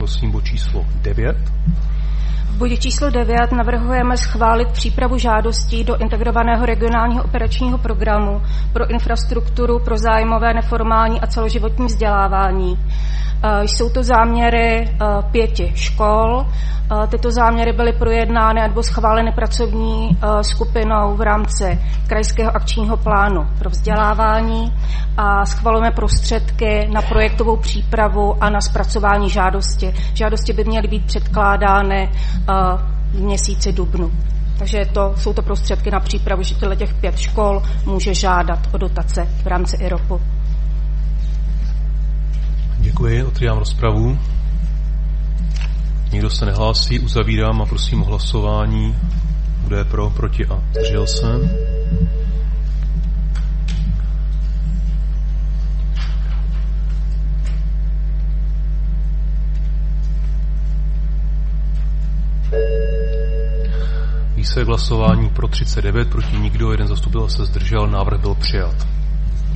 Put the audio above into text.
prosím bod číslo 9. V bodě číslo 9 navrhujeme schválit přípravu žádostí do integrovaného regionálního operačního programu pro infrastrukturu pro zájmové, neformální a celoživotní vzdělávání. Jsou to záměry 5 škol. Tyto záměry byly projednány nebo schváleny pracovní skupinou v rámci krajského akčního plánu pro vzdělávání a schvalujeme prostředky na projektovou přípravu a na zpracování žádosti. Žádosti by měly být předkládány v měsíci dubnu. Takže jsou to prostředky na přípravu, že těch 5 škol může žádat o dotace v rámci IROPu. Děkuji, otvírám rozpravu. Nikdo se nehlásí, uzavírám a prosím o hlasování. Kdo je pro, proti a zdržel se? Výsledek hlasování pro 39, proti nikdo, jeden zastupitel se zdržel, návrh byl přijat.